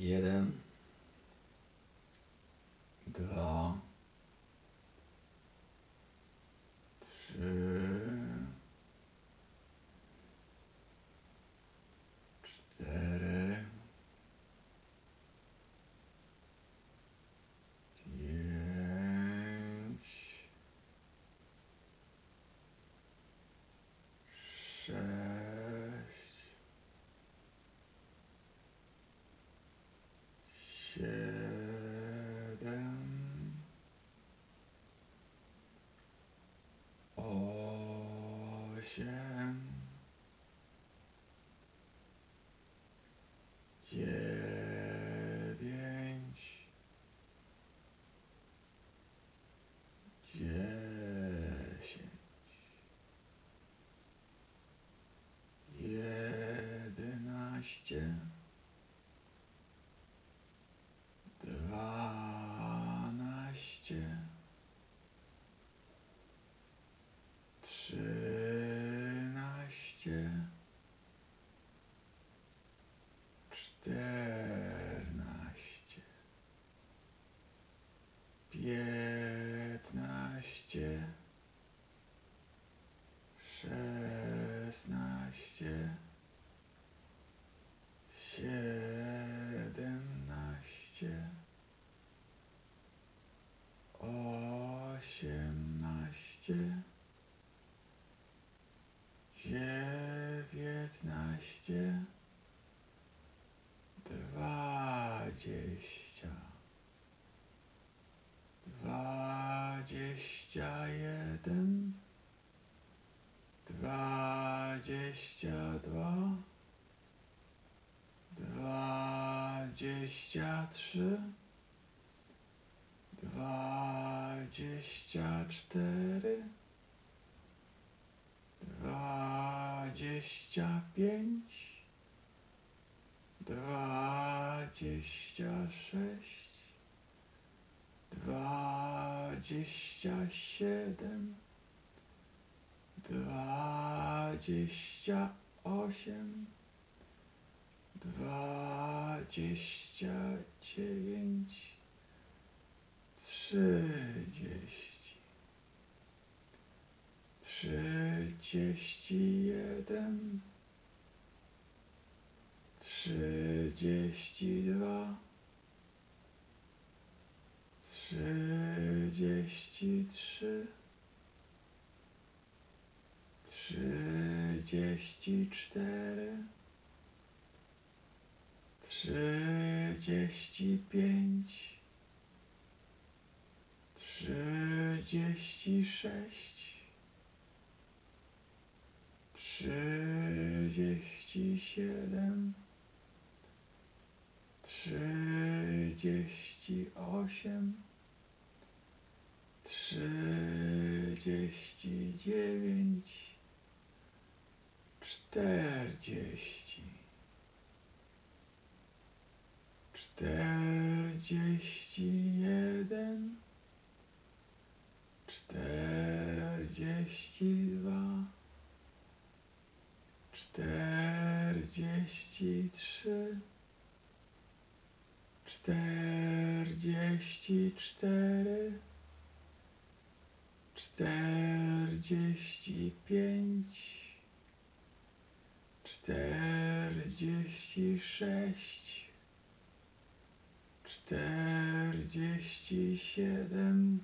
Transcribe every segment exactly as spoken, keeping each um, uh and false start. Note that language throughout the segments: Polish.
Jeden, dwa, trzy, cztery, pięć, sześć, siedem, osiem, dziewięć, dziesięć, jedenaście, dwanaście, trzynaście, czternaście, piętnaście, szesnaście, siedemnaście, osiemnaście, dziewiętnaście, dwadzieścia, dwadzieścia jeden, dwadzieścia dwa, dwadzieścia trzy, dwadzieścia cztery, dwadzieścia pięć, dwadzieścia sześć, dwadzieścia siedem, dwadzieścia osiem, dwadzieścia dziewięć, trzydzieści, trzydzieści jeden, trzydzieści dwa, trzydzieści trzy, trzydzieści cztery, trzydzieści pięć, trzydzieści sześć, trzydzieści siedem, trzydzieści osiem, trzydzieści dziewięć, czterdzieści, czterdzieści jeden, czterdzieści dwa, czterdzieści trzy, czterdzieści cztery, czterdzieści pięć, czterdzieści sześć, czterdzieści siedem,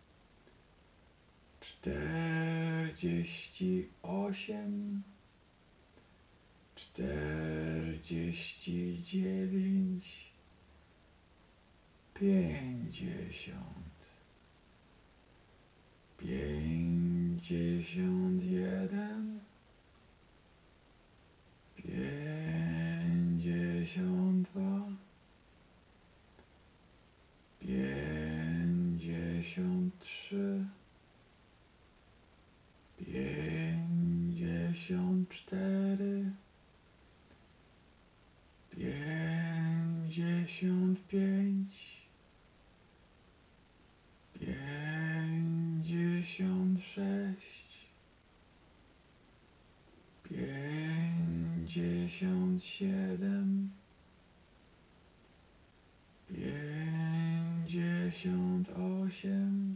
czterdzieści osiem, czterdzieści dziewięć, pięćdziesiąt, pięćdziesiąt jeden, pięćdziesiąt dwa, pięćdziesiąt trzy, pięćdziesiąt cztery, pięćdziesiąt pięć, pięćdziesiąt sześć, pięćdziesiąt siedem, pięćdziesiąt osiem,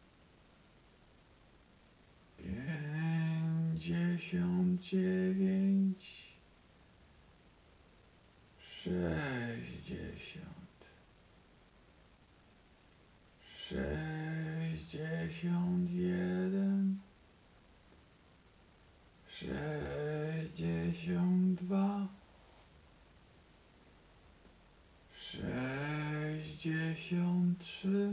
pięćdziesiąt dziewięć, sześćdziesiąt, sześćdziesiąt jeden, sześćdziesiąt dwa, sześćdziesiąt trzy,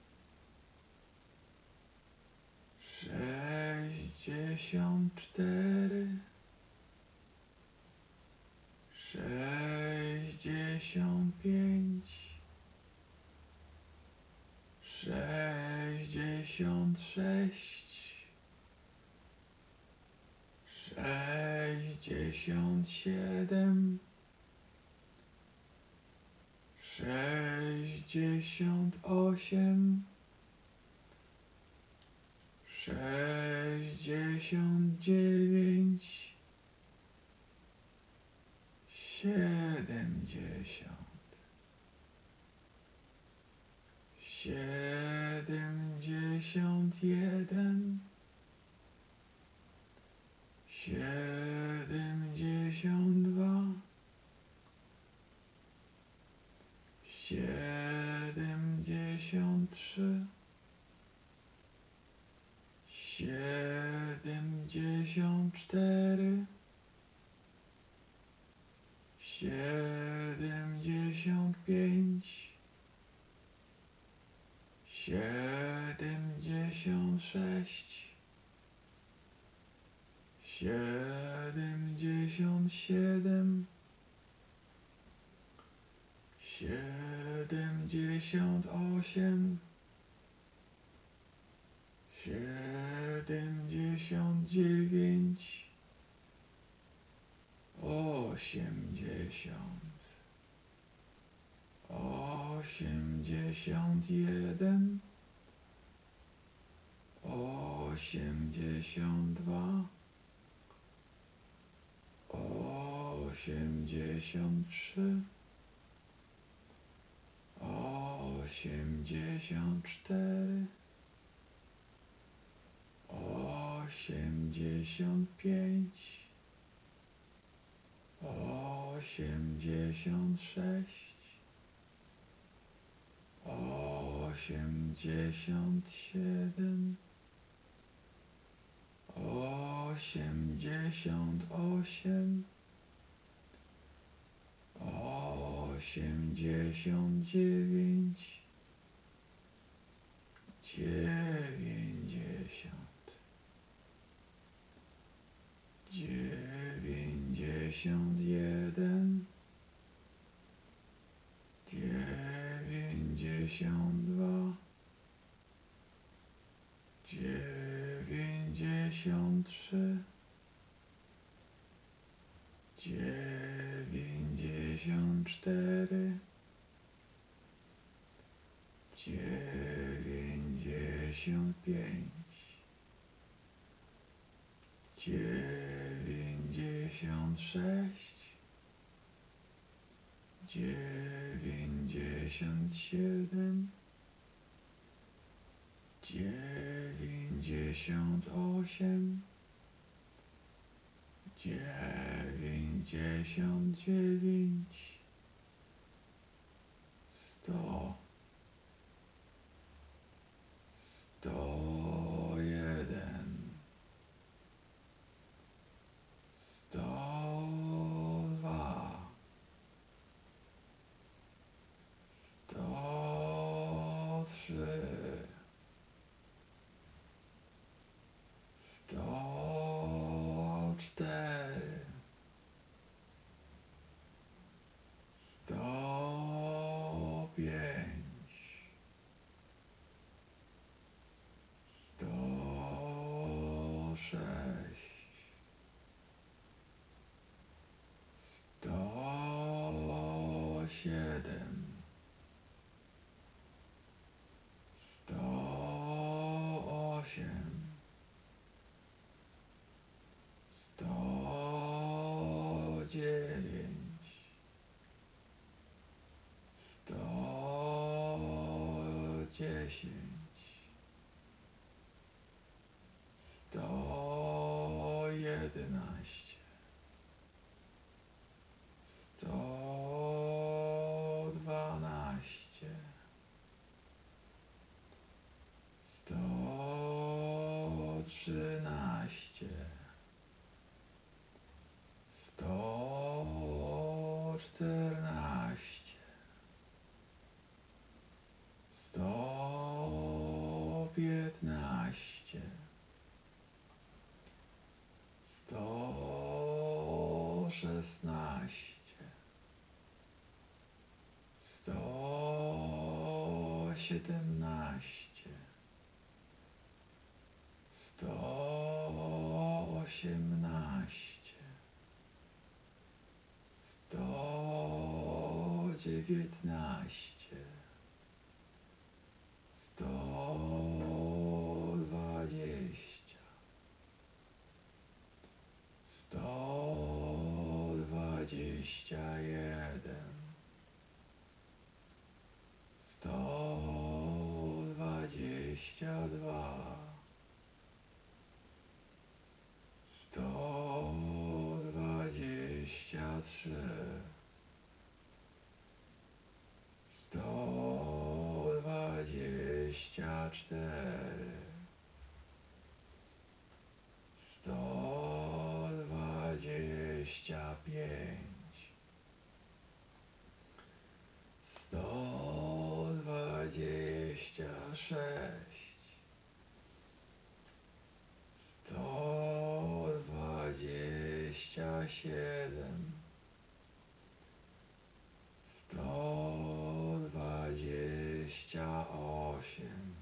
sześćdziesiąt cztery, sześćdziesiąt pięć, sześćdziesiąt sześć, sześćdziesiąt siedem, sześćdziesiąt osiem, sześćdziesiąt dziewięć, siedemdziesiąt, siedemdziesiąt jeden, siedemdziesiąt dwa, siedemdziesiąt trzy, siedemdziesiąt cztery, siedemdziesiąt pięć, siedemdziesiąt sześć, siedemdziesiąt siedem, siedemdziesiąt osiem, siedemdziesiąt dziewięć, osiemdziesiąt, osiemdziesiąt jeden, osiemdziesiąt dwa, osiemdziesiąt trzy, osiemdziesiąt cztery, osiemdziesiąt pięć, osiemdziesiąt sześć, osiemdziesiąt siedem, osiemdziesiąt osiem, osiemdziesiąt dziewięć, dziewięćdziesiąt, dziewięćdziesiąt jeden, dziewięćdziesiąt dwa, dziewięćdziesiąt trzy, dziewięćdziesiąt cztery, dziewięćdziesiąt pięć, dziewięćdziesiąt sześć, dziewięćdziesiąt siedem, dziewięćdziesiąt osiem, dziewięćdziesiąt dziewięć, sto, sto jeden, sto dwa, sto trzy, sto cztery, sto pięć, sto sześć, sto siedem, sto osiem, sto dziewięć, sto dziesięć, sto jedenaście, sto dwanaście, sto trzynaście, sto czternaście, sto piętnaście, sto szesnaście, sto siedemnaście, sto osiemnaście, sto dziewiętnaście, sto dwadzieścia, sto dwadzieścia jeden, sto dwadzieścia dwa, sto dwadzieścia trzy, sto dwadzieścia cztery, sto dwadzieścia pięć, sto dwadzieścia sześć, sto dwadzieścia siedem, sto dwadzieścia osiem,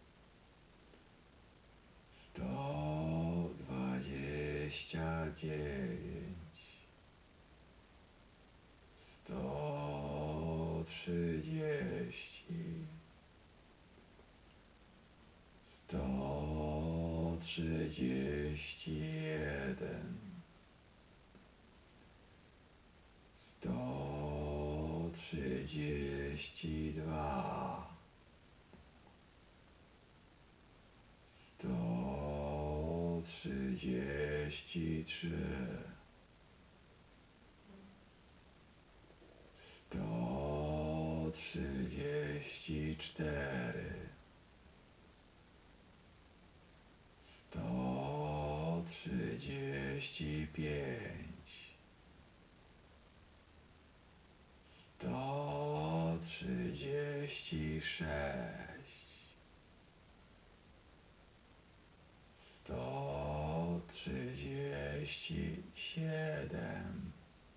sto dwadzieścia dziewięć, sto trzydzieści, sto trzydzieści jeden, sto trzydzieści dwa, sto trzydzieści trzy, sto trzydzieści cztery, sto trzydzieści pięć, sto trzydzieści sześć, sto trzydzieści siedem,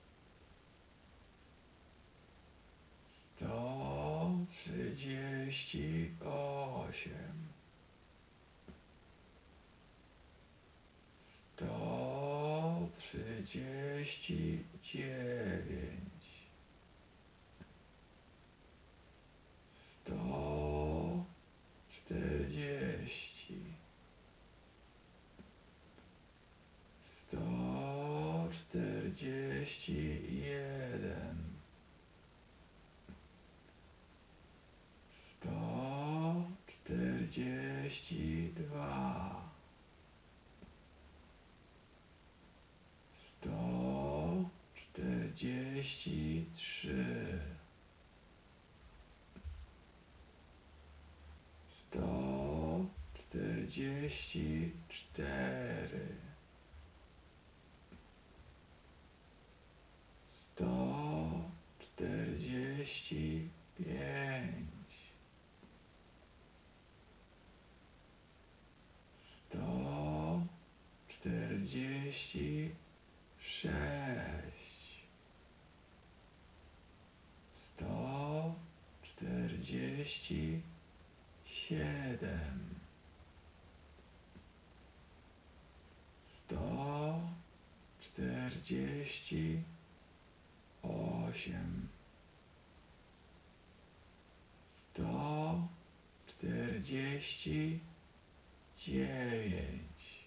sto trzydzieści osiem, sto trzydzieści dziewięć, sto czterdzieści, sto czterdzieści jeden, sto czterdzieści dwa, sto czterdzieści trzy, sto czterdzieści cztery, sto czterdzieści pięć, sto czterdzieści sześć, sto czterdzieści siedem, sto czterdzieści osiem, sto czterdzieści dziewięć,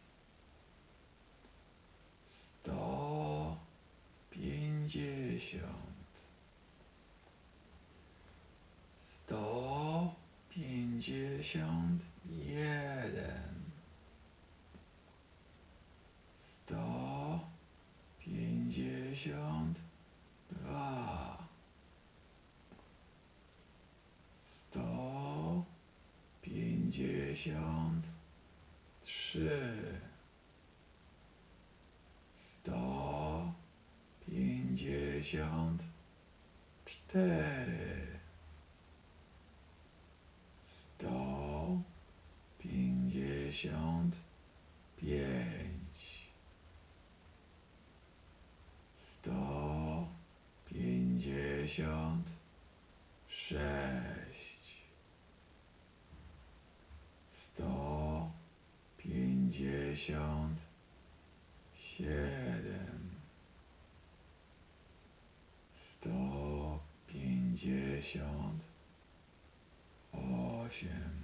sto pięćdziesiąt, sto pięćdziesiąt pięćdziesiąt jeden, sto pięćdziesiąt dwa, sto pięćdziesiąt trzy, sto pięćdziesiąt cztery, sto pięćdziesiąt pięć, sto pięćdziesiąt sześć, sto pięćdziesiąt siedem, sto pięćdziesiąt osiem,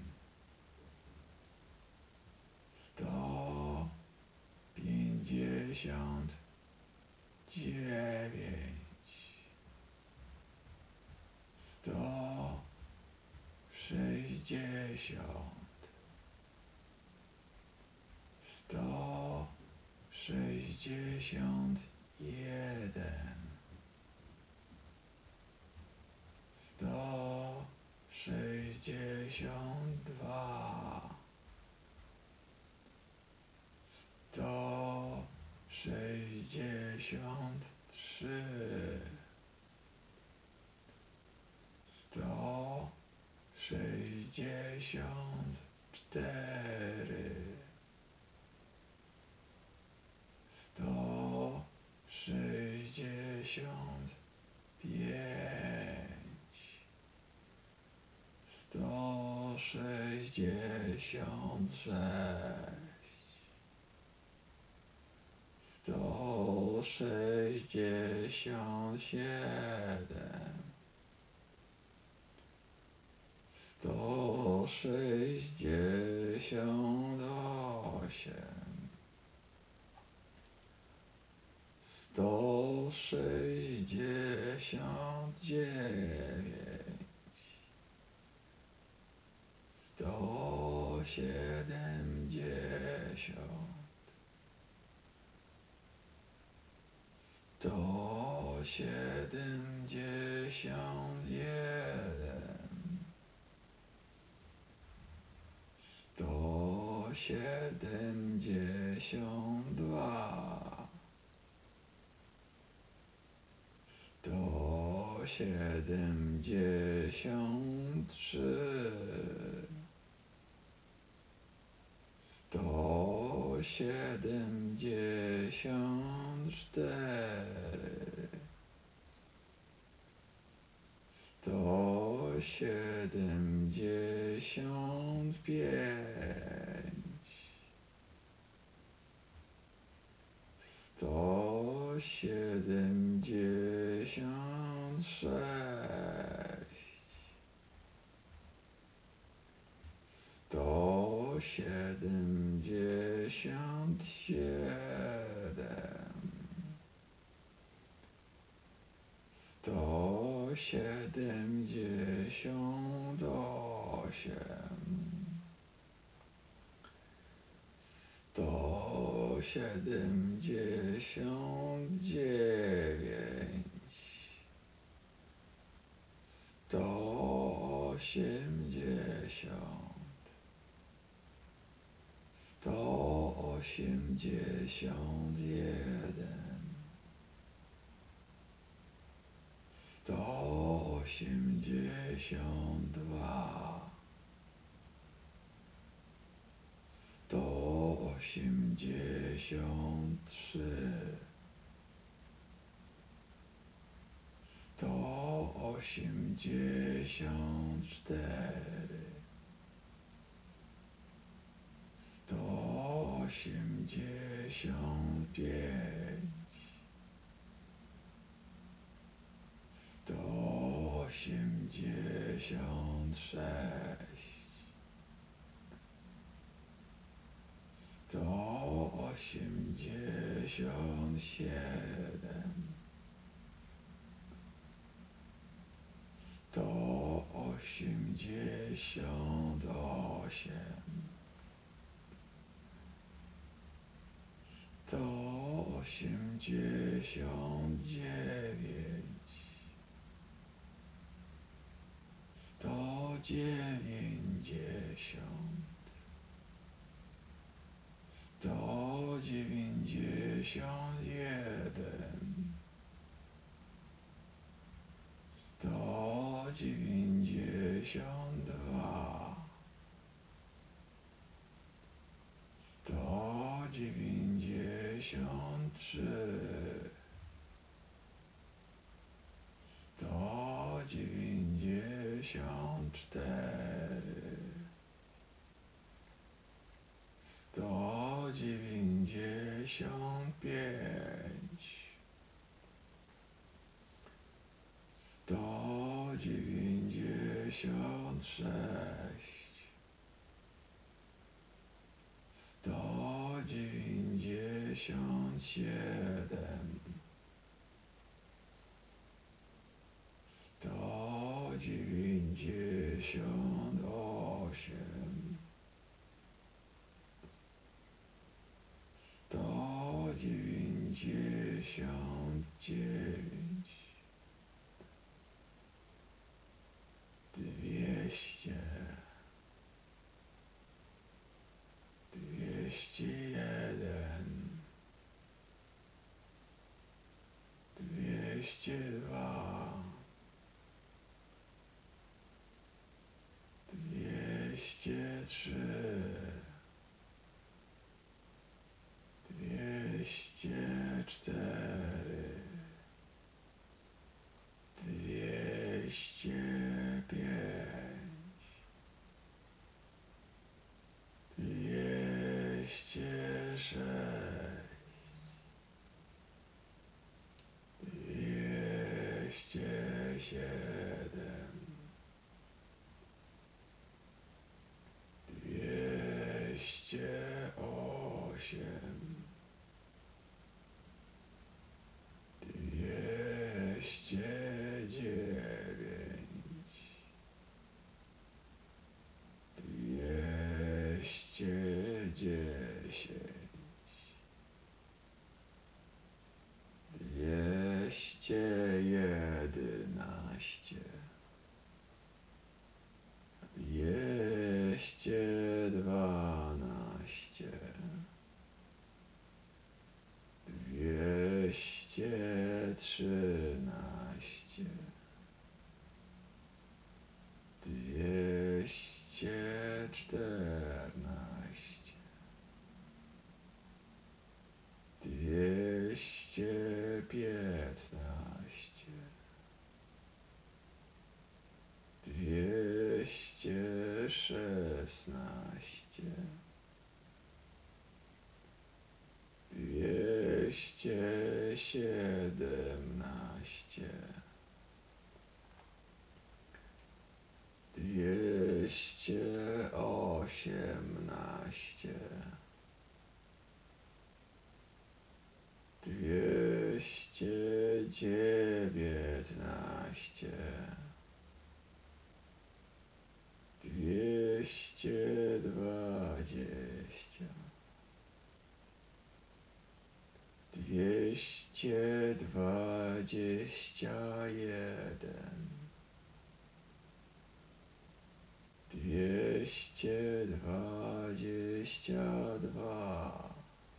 sto pięćdziesiąt dziewięć, sto sześćdziesiąt, sto sześćdziesiąt jeden, sto sześćdziesiąt dwa, sto sześćdziesiąt trzy, sto sześćdziesiąt cztery, sto sześćdziesiąt pięć, sto sześćdziesiąt sześć, sto sześćdziesiąt siedem, sto sześćdziesiąt osiem, sto sześćdziesiąt dziewięć, sto siedemdziesiąt, sto siedemdziesiąt jeden, sto siedemdziesiąt dwa, sto siedemdziesiąt trzy, sto siedemdziesiąt cztery, sto siedemdziesiąt pięć, sto siedemdziesiąt sześć, sto siedemdziesiąt siedem, sto siedemdziesiąt osiem, sto siedemdziesiąt dziewięć, sto osiemdziesiąt, sto osiemdziesiąt jeden, sto osiemdziesiąt dwa, sto osiemdziesiąt trzy, sto osiemdziesiąt cztery, sto osiemdziesiąt pięć, sto osiemdziesiąt sześć, sto osiemdziesiąt siedem, sto osiemdziesiąt osiemdziesiąt osiem, sto osiemdziesiąt dziewięć, sto dziewięćdziesiąt, sto dziewięćdziesiąt jeden, sto dziewięćdziesiąt dwa, sto dziewięćdziesiąt trzy, sto dziewięćdziesiąt cztery, sto dziewięćdziesiąt pięć, sto dziewięćdziesiąt sześć, sto dziewięćdziesiąt siedem, sto dziewięćdziesiąt osiem, sto dziewięćdziesiąt dziewięć, dwieście, dwieście jeden, dwieście dwa, dwieście trzy, dwieście cztery, dwieście pięć, dwieście sześć, dwieście siedem, dwieście osiem, dwieście dziewięć, dwieście dziesięć, dwieście jedenaście, dwieście dwanaście, dwieście trzynaście, dwieście czternaście, dwieście piętnaście, dwieście szesnaście, dwieście siedemnaście, dwieście osiemnaście, dwieście dziewiętnaście, dwieście dwadzieścia, dwieście dwadzieścia jeden, dwieście dwadzieścia dwa,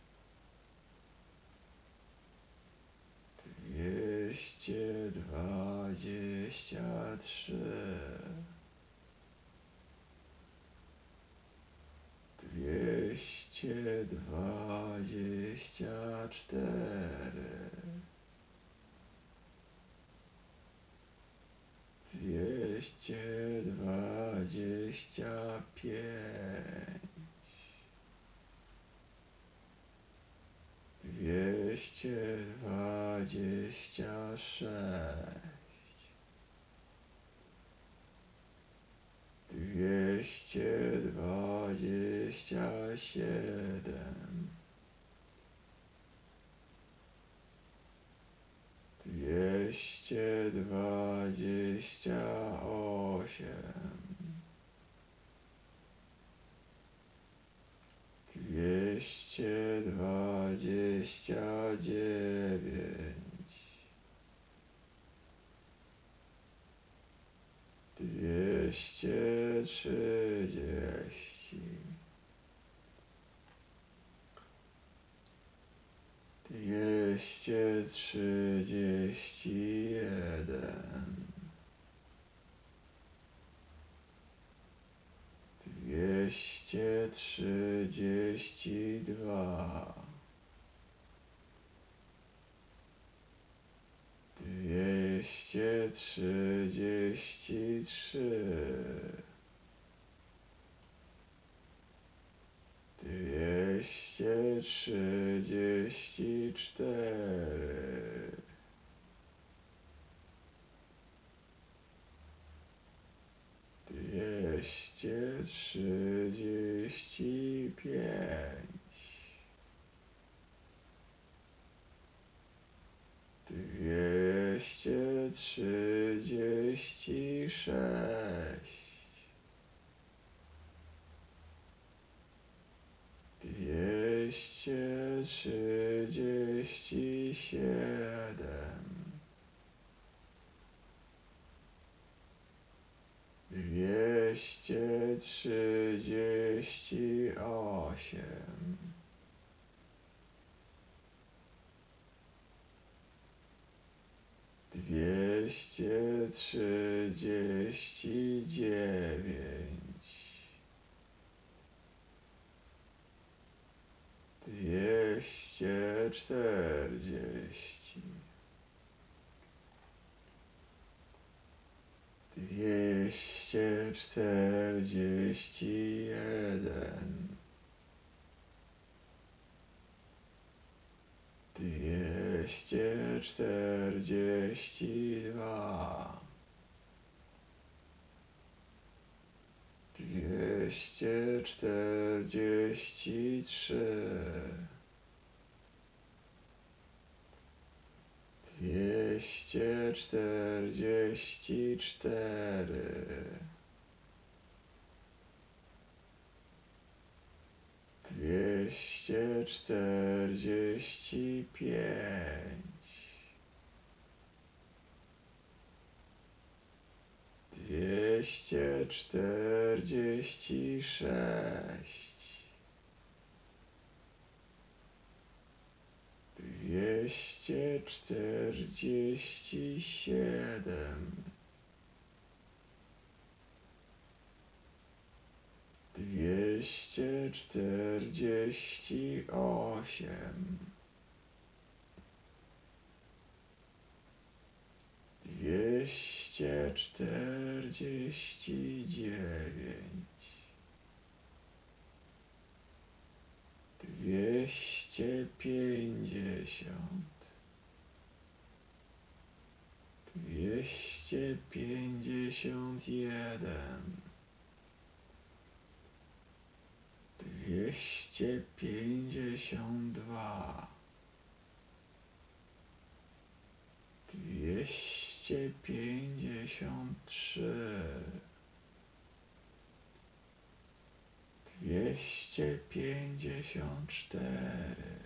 dwieście dwadzieścia trzy, dwieście dwadzieścia cztery, dwieście dwadzieścia pięć, dwieście dwadzieścia sześć, dwieście dwadzieścia siedem, dwieście dwadzieścia dwadzieścia osiem, dwieście dwadzieścia dziewięć, dwieście trzydzieści, dwieście trzydzieści jeden, dwieście trzydzieści dwa, dwieście trzydzieści trzy, dwieście trzydzieści cztery, dwieście trzydzieści pięć, dwieście trzydzieści sześć, dwieście trzydzieści siedem, dwieście trzydzieści osiem, dwieście trzydzieści dziewięć, dwieście czterdzieści, dwieście czterdzieści jeden, dwieście czterdzieści dwa, dwieście czterdzieści trzy, dwieście czterdzieści cztery, dwieście czterdzieści pięć, dwieście czterdzieści sześć, dwieście czterdzieści siedem, dwieście czterdzieści osiem, dwieście czterdzieści dziewięć, dwieście pięćdziesiąt, dwieście pięćdziesiąt jeden, dwieście pięćdziesiąt dwa, dwieście pięćdziesiąt trzy, dwieście pięćdziesiąt cztery,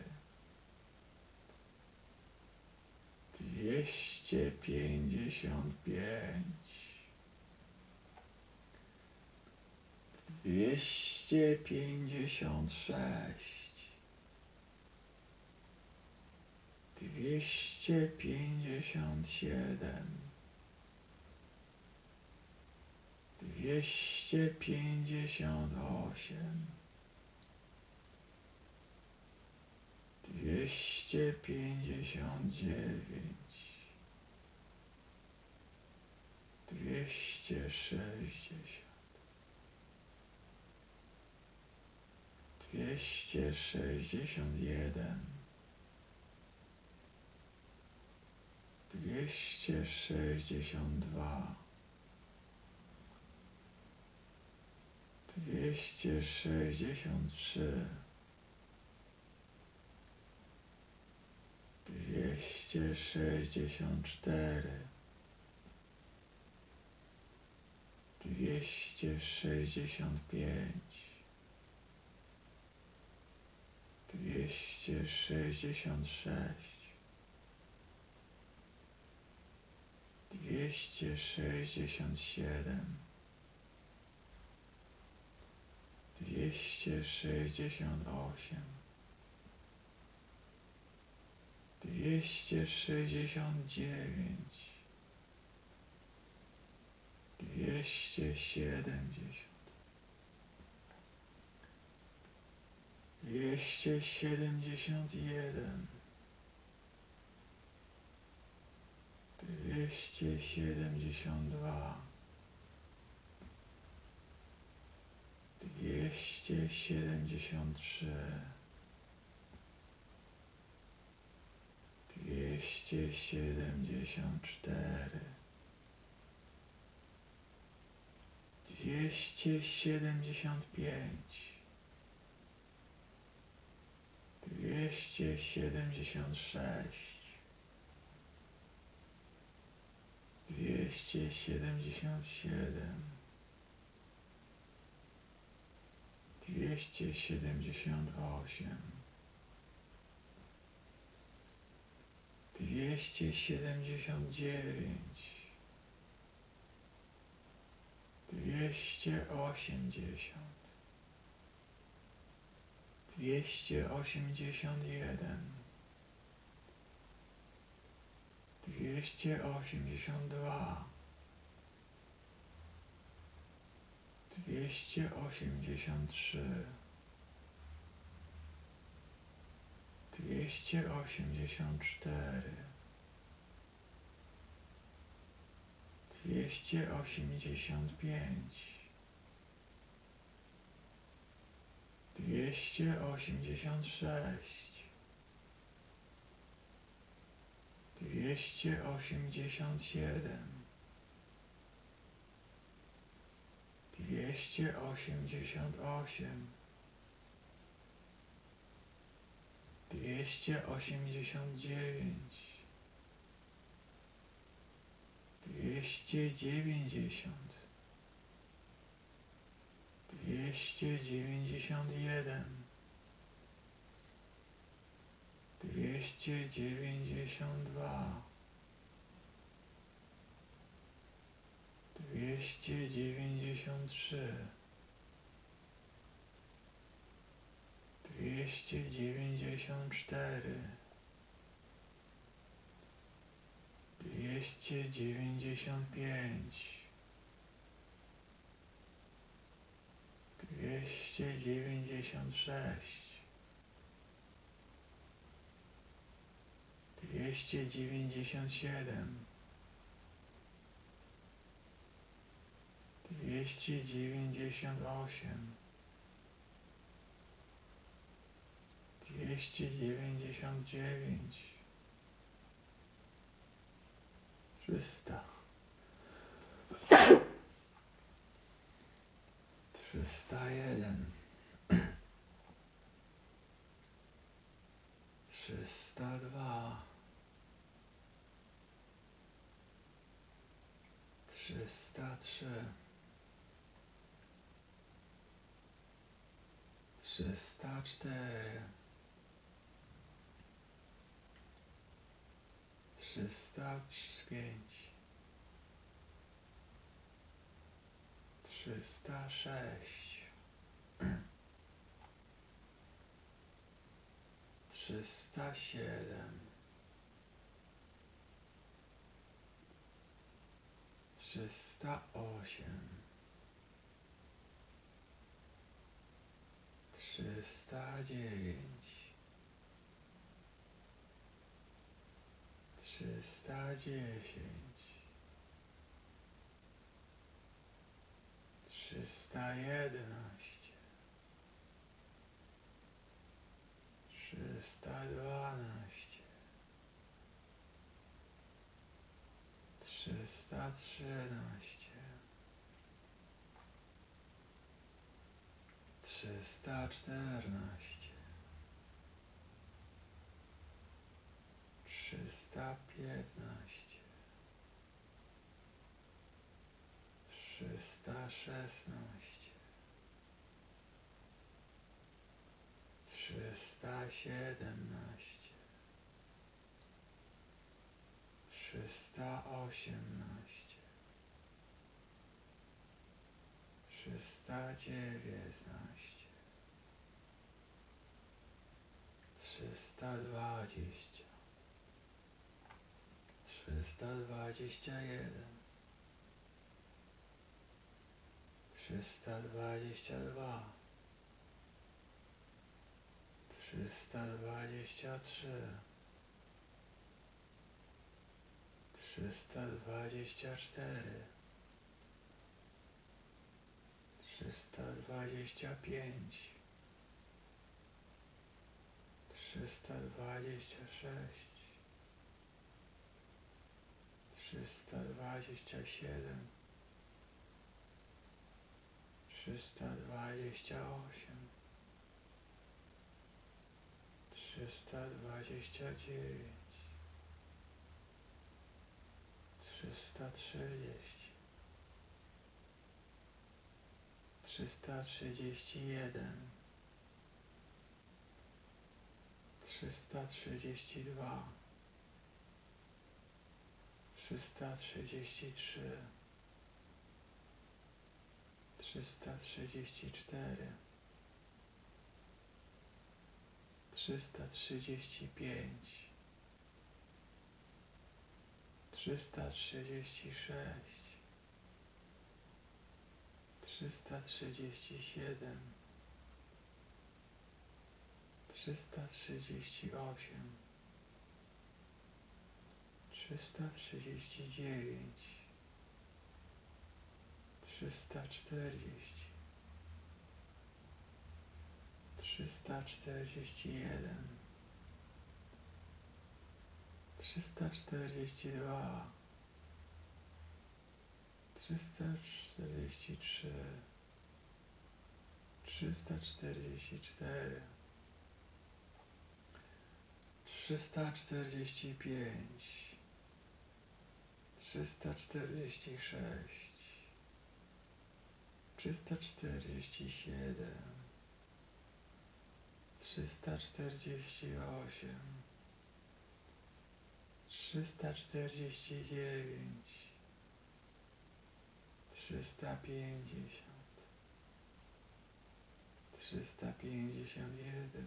dwieście pięćdziesiąt pięć, dwieście pięćdziesiąt sześć, dwieście pięćdziesiąt siedem, dwieście pięćdziesiąt osiem, dwieście pięćdziesiąt dziewięć, dwieście sześćdziesiąt, dwieście sześćdziesiąt jeden, dwieście sześćdziesiąt dwa, dwieście sześćdziesiąt trzy, dwieście sześćdziesiąt cztery, dwieście sześćdziesiąt pięć, dwieście sześćdziesiąt sześć, dwieście sześćdziesiąt siedem, dwieście sześćdziesiąt osiem, dwieście sześćdziesiąt dziewięć, dwieście siedemdziesiąt, dwieście siedemdziesiąt jeden, dwieście siedemdziesiąt dwa, dwieście siedemdziesiąt trzy, dwieście siedemdziesiąt cztery, dwieście siedemdziesiąt pięć, dwieście siedemdziesiąt sześć, dwieście siedemdziesiąt siedem, dwieście siedemdziesiąt osiem, dwieście siedemdziesiąt dziewięć, dwieście osiemdziesiąt, dwieście osiemdziesiąt jeden, dwieście osiemdziesiąt dwa, dwieście osiemdziesiąt trzy, dwieście osiemdziesiąt cztery, dwieście osiemdziesiąt pięć, dwieście osiemdziesiąt sześć, dwieście osiemdziesiąt siedem, dwieście osiemdziesiąt osiem, dwieście osiemdziesiąt dziewięć, dwieście dziewięćdziesiąt, dwieście dziewięćdziesiąt jeden, dwieście dziewięćdziesiąt dwa, dwieście dziewięćdziesiąt trzy, dwieście dziewięćdziesiąt cztery, dwieście dziewięćdziesiąt pięć, dwieście dziewięćdziesiąt sześć, dwieście dziewięćdziesiąt siedem, dwieście dziewięćdziesiąt osiem, dwieście dziewięćdziesiąt dziewięć, trzysta, trzysta jeden, trzysta dwa, trzysta trzy, trzysta cztery, trzysta pięć, trzysta sześć, trzysta siedem, trzysta osiem, trzysta dziewięć, trzysta dziesięć, trzysta jedenaście, trzysta dwanaście, trzysta trzynaście, trzysta czternaście, trzysta piętnaście, trzysta szesnaście, trzysta siedemnaście, trzysta osiemnaście, trzysta dziewiętnaście, trzysta dwadzieścia, trzysta dwadzieścia jeden, trzysta dwadzieścia dwa, trzysta dwadzieścia trzy, trzysta dwadzieścia cztery, trzysta dwadzieścia pięć, trzysta dwadzieścia sześć, trzysta dwadzieścia siedem, trzysta dwadzieścia osiem, trzysta dwadzieścia dziewięć, trzysta trzydzieści, trzysta trzydzieści jeden, trzysta trzydzieści dwa, trzysta trzydzieści trzy, trzysta trzydzieści cztery, trzysta trzydzieści pięć, trzysta trzydzieści sześć, trzysta trzydzieści siedem, trzysta trzydzieści osiem, trzysta trzydzieści dziewięć, trzysta czterdzieści, trzysta czterdzieści jeden, trzysta czterdzieści dwa, trzysta czterdzieści trzy, trzysta czterdzieści cztery, trzysta czterdzieści pięć, trzysta czterdzieści sześć, trzysta czterdzieści siedem, trzysta czterdzieści osiem, trzysta czterdzieści dziewięć, trzysta pięćdziesiąt, trzysta pięćdziesiąt jeden,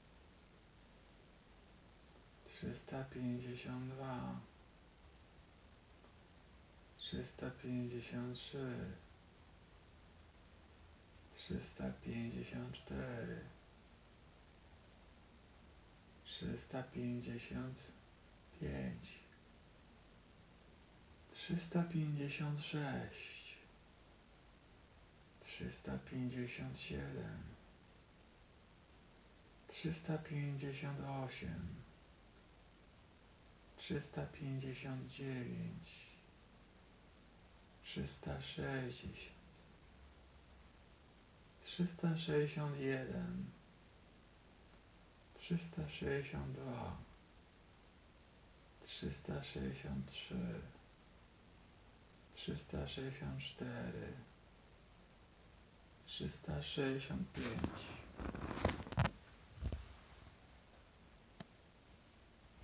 trzysta pięćdziesiąt dwa, trzysta pięćdziesiąt trzy, trzysta pięćdziesiąt cztery, trzysta pięćdziesiąt pięć, trzysta pięćdziesiąt sześć, trzysta pięćdziesiąt siedem, trzysta pięćdziesiąt osiem, trzysta pięćdziesiąt dziewięć, trzysta sześćdziesiąt, trzysta sześćdziesiąt jeden, trzysta sześćdziesiąt dwa, trzysta sześćdziesiąt trzy, trzysta sześćdziesiąt cztery, trzysta sześćdziesiąt pięć.